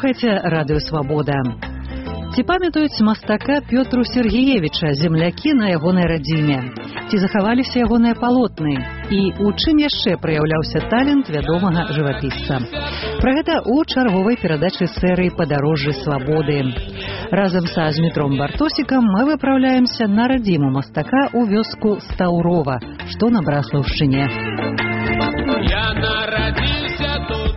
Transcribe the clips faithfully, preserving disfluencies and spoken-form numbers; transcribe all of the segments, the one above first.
Слухайце радыё Свабода. Ці памятаюць мастака Пётру Сергеевича, землякі на ягонай радзіме? Ці захаваліся ягоныя палотны? І у чым яшчэ праяўляўся талент вядомага жывапісца? Пра гэта ў чарговай перадачы серыі «Падарожжы свабоды». Разам са Змітром Бартосікам мы выпраўляемся на радзіму мастака ў вёску Стаўрова, што на Браслаўшчыне. Я нарадзіўся тут.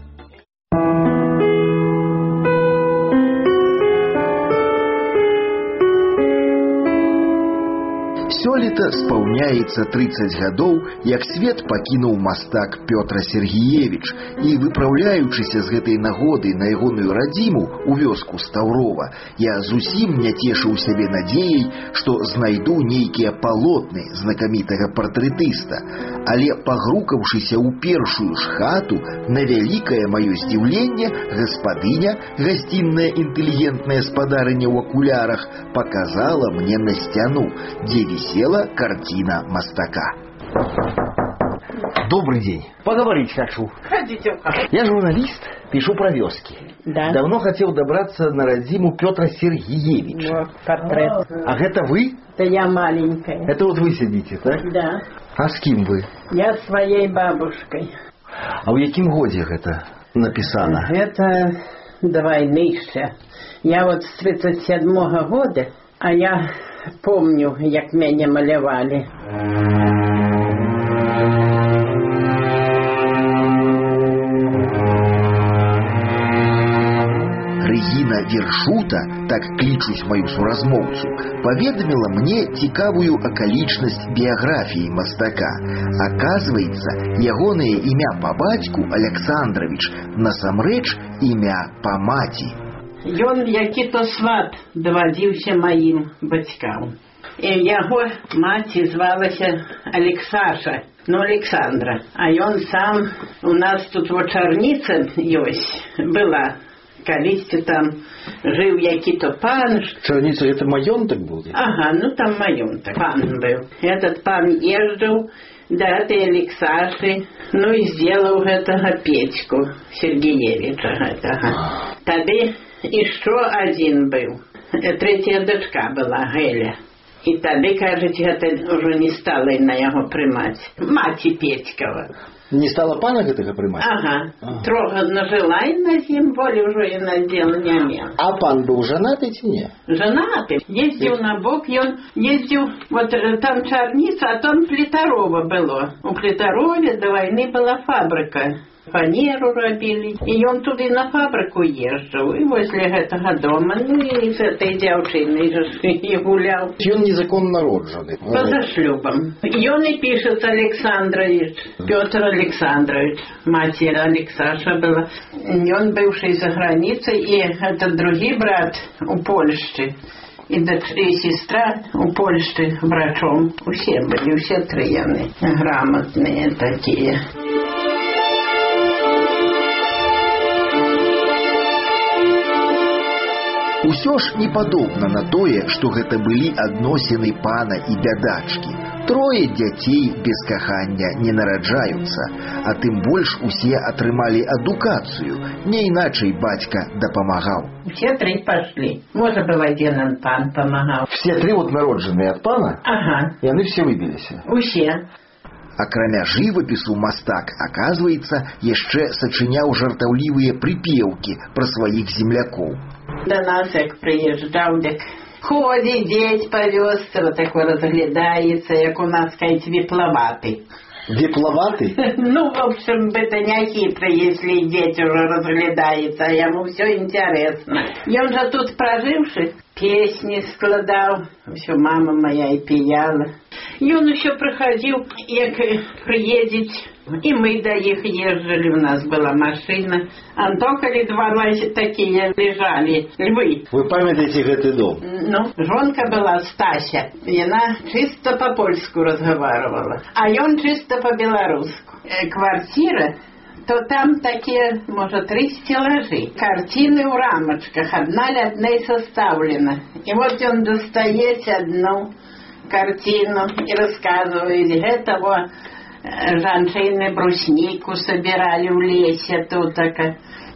Сёлета спаўняецца трыццаць гадоў, як свет пакінуў мастак Пётр Сергеевич, і выпраўляючыся з гэтай нагоды на ягоную радзіму ў вёску Стаўрова, я зусім не цешыў сябе надзеяй, што знайду нейкія палотны знакамітага партрэтыста. Але пагрукаўшыся ў першую ж хату, на вялікае маё здзіўленне, гаспадыня, гасцінная інтэлігентная спадарыня ў акулярах, паказала мне на сцяну, дзе висела картина мастака. Добрый день. Поговорить хочу. Ходите. Я журналист, пишу про вёски. Да. Давно хотел добраться на родзиму Пётра Сергеевича. Вот портрет. А это вы? Это я маленькая. Это вот вы сидите, так? Да. А с кем вы? Я своей бабушкой. А в якім годзе гэта написано? Это до войны еще. Я вот с тридцать седьмого года, а я помню, як мяне малявали. Рэгіна Вершута, так клічусь маю суразмоўцу, паведаміла мне цікавую акалічнасць біяграфіі мастака. Аказваецца, ягонае імя па бацьку Александрович насамрэч імя па маці. Ён які-то сват давадзіўся маім бацькам. І яго маці звалася Алексаша, ну Александра. А ён сам, у нас тут вачарніца ёсць, была. Калісьці там жыў які-то пан. Чарніца, это маёнтак быў? Ага, ну там маёнтак. Пан быў. Этот пан ездзіў да этой Алексаши, ну і сделаў гэтага Петьку Сергеевича гэтага. Тады еще один был. Третья дочка была, Геля. И тады, кажется, это уже не стало на его примать. Мати Петькова. Не стала пана гэтага прымаць? Ага. ага. Трога нажила и на зим, более уже и надела не имел. А пан был женатый ці не? Женатый. Ездил на бок, и он ездил, вот там Чарница, а там Плитарова было. У Плитарове до войны была фабрика. Фанеру робили. И он туды на фабрику езжал. И возле этого дома, ну и с этой девчиной же и гулял. И он незаконно народженный. Поза шлюбом. И он и пишет Александрович, Петр Александрович. Матерь Алексаша была. И он бывший за границей. И этот другой брат у Польши. И, и сестра у Польши врачом. Все были, все три они грамотные такие. Усё ж не падобна на тое, што гэта былі адносіны пана і бядачкі. Трое дзяцей без кахання не нараджаюцца, а тым больш усе атрымалі адукацыю, не іначай бацька дапамагаў. Все три пошли. Может, был один пан помогал. Все три вот народженные от пана? Ага. И они все выбились? Усе. Акрамя жывапісу мастак, аказваецца, яшчэ сачыняў жартаўлівыя прыпеўкі пра сваіх землякоў. До нас, як приезжал, так ходит деть по вёсце, вот так разглядается, як у нас, сказать, вепловатый. Вепловатый? Ну, в общем, это не хитро, если дети уже разглядается, а ему все интересно. И он же тут проживший, песни складал, все мама моя и пияла. И он еще проходил, як приедет, и мы до их езжали, у нас была машина. А только ли два такие лежали, львы. Вы памятаете этот дом? Ну, жонка была Стася, и она чисто по-польску разговаривала, а он чисто по-белорусски. Квартира, то там такие, может, три стеллажи. Картины в рамочках, одна ли одной составлена. И вот он достает одну картину и рассказывает, этого женщины бруснику собирали в лесе тут, так,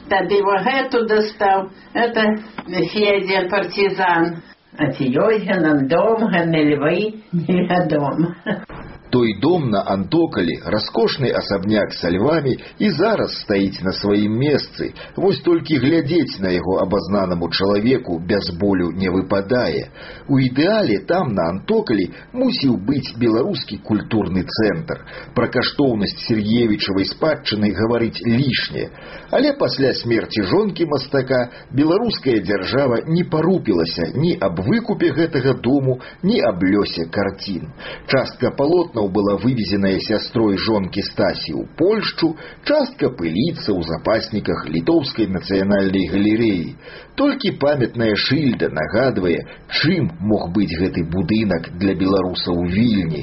Тады во гэту дастаў. Это Федя партизан. А ці ёсць гэнан дом, гэны львы, невядома. Той дом на Антокалі, раскошны асабняк са львамі, і зараз стаіць на сваім месцы. Вось толькі глядзець на яго абазнанаму чалавеку без болю не выпадае. У ідэале там, на Антокалі, мусіў быць беларускі культурны цэнтр. Пра каштоўнасць Сергеевічавай спадчыны гаварыць лішне. Але пасля смерці жонкі мастака беларуская дзяржава не парупілася ні аб выкупе гэтага дому, ні аб лёсе карцін. Частка палотнаў была вывезеная сястрой жонкі Стасі ў Польшчу, частка пыліцца ў запасніках літоўскай нацыянальнай галерэі. Толькі памятная шыльда нагадвае, чым мог быць гэты будынак для беларусаў у Вільні.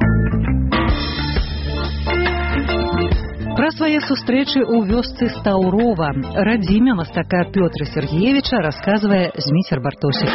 Пра свае сустрэчы ў вёсцы Стаўрова, радзіме мастака Пётра Сергеевіча, расказвае Зміцер Бартосік.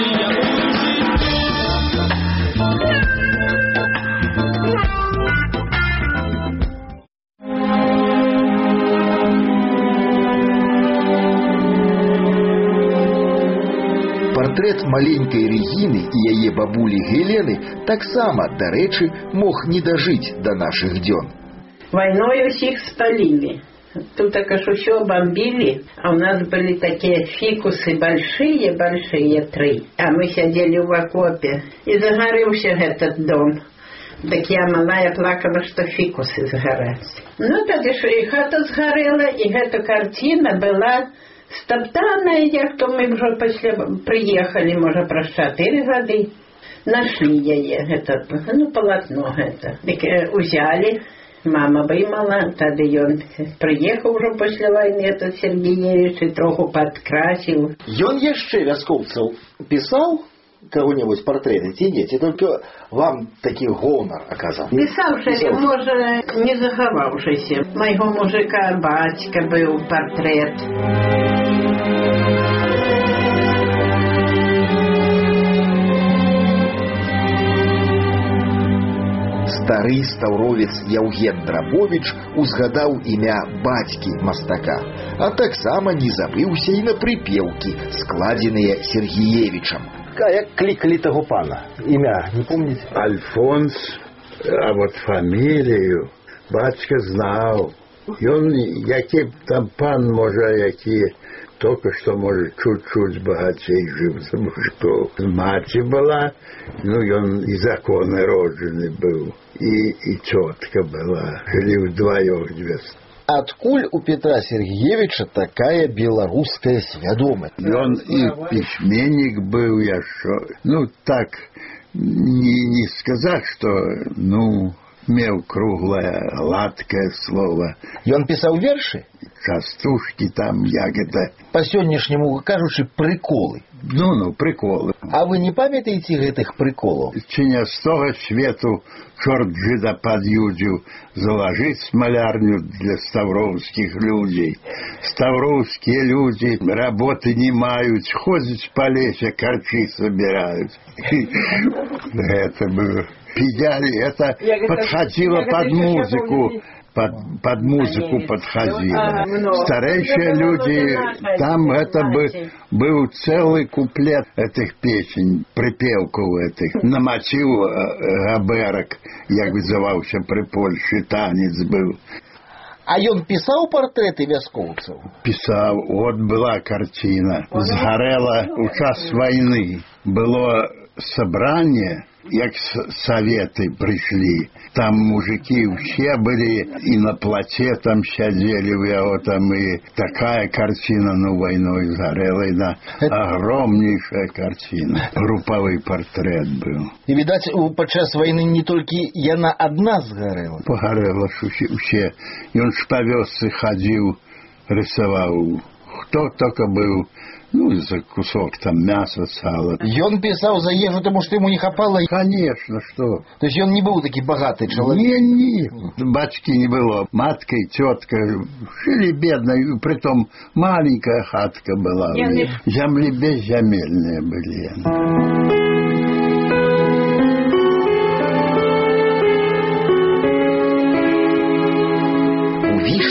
Партрэт маленькай Рэгіны і яе бабулі Гелены таксама, дарэчы, мог не дажыць да нашых дзён. Войной усіх спалілі. Тут так аж усё бомбили, а у нас были такие фикусы большие-большие, три. А мы сидели в окопе, и загорелся этот дом. Так я малая плакала, что фикусы сгорают. Ну, тогда что и хата сгорела, и эта картина была стоптанная, як то мы уже после приехали, может, про четыре года. Нашли ее, это, ну, полотно это. Так взяли. Мама вымала, тогда он приехал уже после войны, этот Сергеевич, и троху подкрасил. Ён яшчэ вяскоўцаў писал кого-нибудь портреты, ці не, ці только вам такі гонар оказал? Писавший, может, не заховавшийся. Моего мужика батька был портрет. Стары стаўровец Яўген Драбовіч узгадаў імя бацькі мастака, а таксама не забыўся і на прыпеўкі, складзеныя Сергеевічам. А як кликали того пана? Имя не помните? Альфонс, а вот фамилию батька знал. И он, який там пан, може, який только что, может, чуть-чуть богатей жив за мужиков. Мать была, ну, и он и законный родженый был, и, и тетка была. Жили вдвоем две. Откуль у Петра Сергеевича такая белорусская свядомость? Он и письменник был, я шо, ну, так, не, не сказать, что, ну, имел круглое, гладкое слово. И он писал верши? Частушки там, ягода. По-сённяшняму кажучы, приколы. Ну-ну, приколы. А вы не памятаете гэтых приколов? Чиня с того свету чорт жида подъюдил заложить смолярню для ставровских людей. Ставровские люди работы не мают, ходят по лесе, корчи собирают. Это было. Педали, это подходило под музыку. Под, под музыку подходило. Старейшие люди, там это бы был целый куплет этих песен, припевков этих. На мотив габерок, як вызывался при Польше, танец был. А ён писал портреты вяскоўцаў? Писал. Вот была картина. Сгорела у час войны. Было собрание, як советы пришли. Там мужики все были, и на плоте там сидели, вот там и такая картина, ну, войной сгорела, и да, огромнейшая картина. Групповый портрет был. И, видать, подчас войны не только яна одна сгорела? Погорела все. И он ж по вёсцы ходил, рисовал. Кто только был. Ну, за кусок там мяса, сала. И он писал за ежу, потому что ему не хапало? Конечно, что. То есть он не был такой богатый человек? Не, не. Батьки не было. Матка и тетка жили бедно, и притом маленькая хатка была. Земли безземельные были.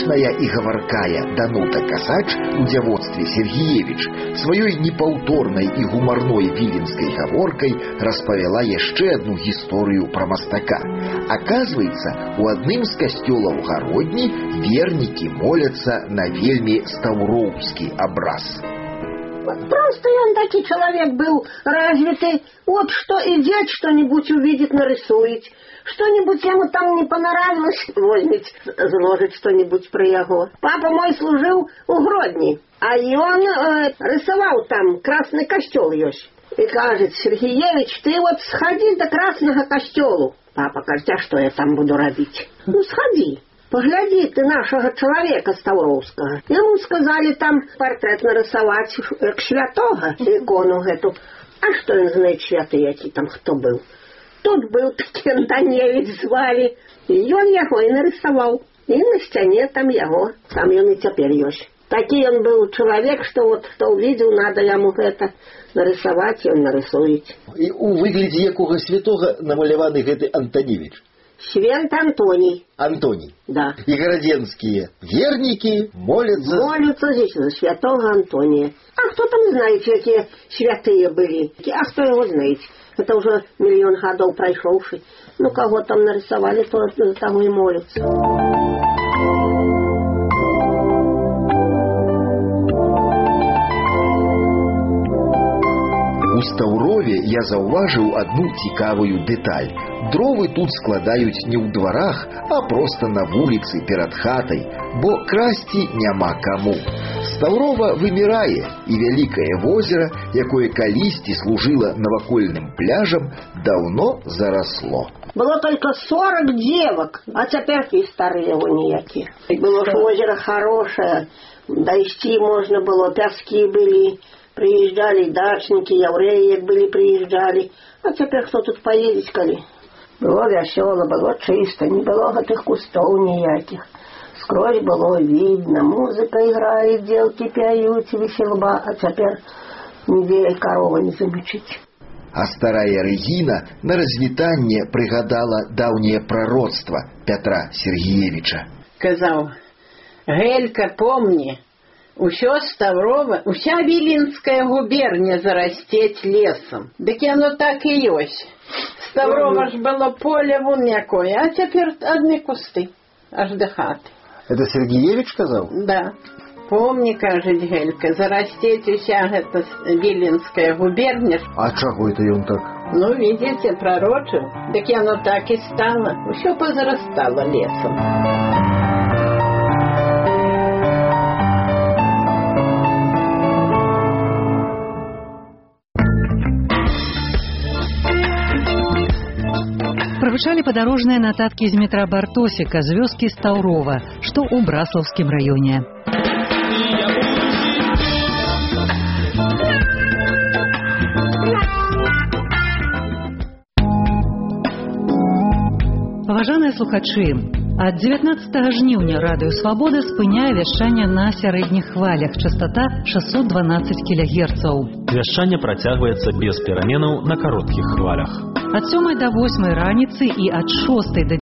Гучная і гаваркая Данута Касач у дзявоцтве Сергіевіч сваёй непаўторнай і гумарной віленскай гаворкай распавяла яшчэ адну гісторыю пра мастака. Аказваецца, у адным з касцёлаў гародні вернікі моляцца на вельмі стаўроўскі абраз. Просто он такой человек был развитый. Вот что идет, что-нибудь увидит, нарисует. Что-нибудь ему там не понравилось, возьмет, заложит что-нибудь про его. Папа мой служил у Гродни, а он э, рисовал там красный костел есть. И кажет: Сергеевич, ты вот сходи до красного костелу. Папа говорит: а что я там буду робить? Ну, сходи. Погляди ты нашего человека Ставровского. Ему сказали там портрет нарисовать к святого, икону эту. А что он знает, святые эти там кто был? Тут был такой Антоневич звали. И он его и нарисовал. И на стене там его. Там он и теперь есть. Такий он был человек, что вот кто увидел, надо ему это нарисовать, и он нарисует. И у выгляде якого святого намаляваны гэты Антоневич? Свент Антоний. Антоний. Да. И городенские верники молятся... Молятся здесь за святого Антония. А кто там знает, какие святые были? А кто его знает? Это уже миллион годов прошедший. Ну, кого там нарисовали, то за того и молятся. У Стаўрове я заўважыў адну цікавую дэталь. Дровы тут складаюць не ў дварах, а проста на вуліцы перад хатай, бо красці няма каму. Стаўрова вымірае, і вялікае возера, якое калісьці служыла навакольным пляжам, даўно зарасло. Было только сорок девок, а теперь и старые его ніякі. Было ж озеро хорошее, дойти можно было, пяски были. Приезжали дачники, евреи были, приезжали. А теперь кто тут поедет, коли? Было весело, было чисто, не было этих кустов никаких. Скрозь было видно, музыка играет, девки пьют, веселба, а теперь неделя корова не замечить. А старая Регина на развітанне прыгадала даўняе пророцтва Пятра Сергеевича. Казаў: Гелька, помни, усё Ставрова, уся Віленская губерния зарастеть лесом. Дык оно так и есть. Ставрова ж было поле вон якое, а теперь одни кусты, аж до хаты. Это Сергеевич сказал? Да. Помни, кажет Гелька, зарастеть уся эта Віленская губерния. А чего это он так? Ну, видите, пророчил. Так оно так и стало. Усё позарастало лесом. Прагучалі падарожныя нататкі з метра Бартосіка з вёскі Стаўрова, што ў Браслаўскім раёне. Паважаныя слухачы, ад дзевятнаццатага жніўня радыё Свабода спыняе вяшчанне на сярэдніх хвалях, частота шэсцьсот дванаццаць кілагерцаў. Вяшчанне працягваецца без пераменаў на кароткіх хвалях. Ад сёмай да восьмай раніцы і ад шостай да